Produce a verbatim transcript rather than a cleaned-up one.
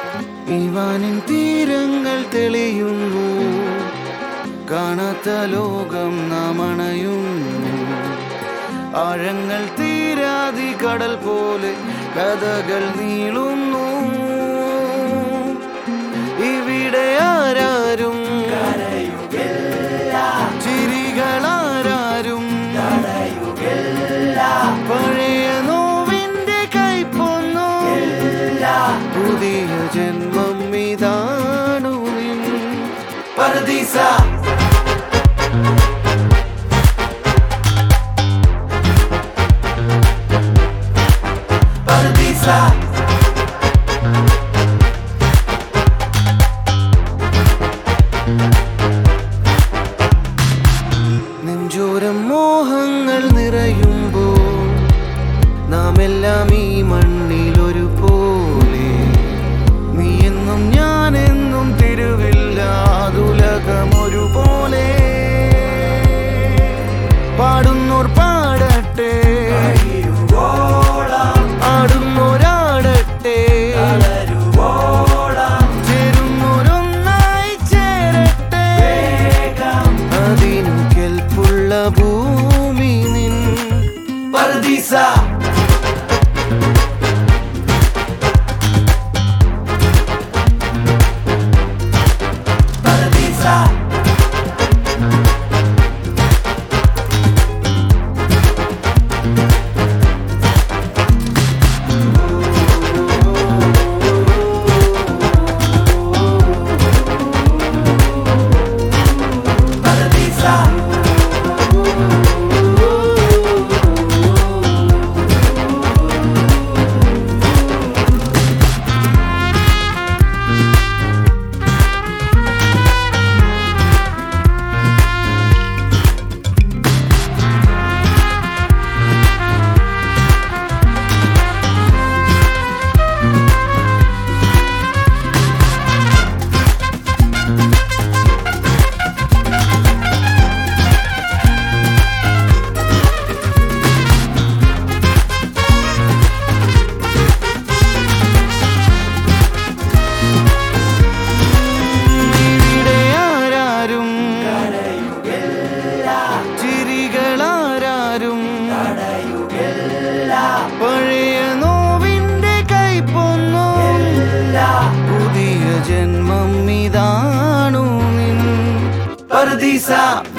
ഇവാനിൻ തീരങ്ങൾ തെളിയുന്നു, കാണാത്ത ലോകം നാം അണയുന്നു. ആഴങ്ങൾ തീരാതി കടൽ പോലെ കഥകൾ നീളുന്നു. ഇവിടെ ആരാരും ചിരികളാരും പഴയ നോവിന്റെ കൈപ്പൊന്നു. പുതിയ ജന്മം ഇതാണു നിൻ പറുദീസ. നെഞ്ചോരം മോഹങ്ങൾ നിറയുമ്പോൾ നാം എല്ലാം ഈ മണ്ണിലൊരു പോലെ. നീ എന്നും ഞാനെന്നും തിരുവില്ലാതുലകം ഒരുപോലെ. പാടുന്നോർ പാടട്ടെ, ആടുന്നോരാടട്ടെ, ചേരുന്നോരൊന്നായി ചേരട്ടെ. അതിനു കെൽപ്പുള്ള ഭൂമി നിൻ പറുദീസ. പഴയ നോവിന്റെ കൈപ്പൊന്നു. പുതിയ ജന്മം ഇതാണു നിൻ പറുദീസ.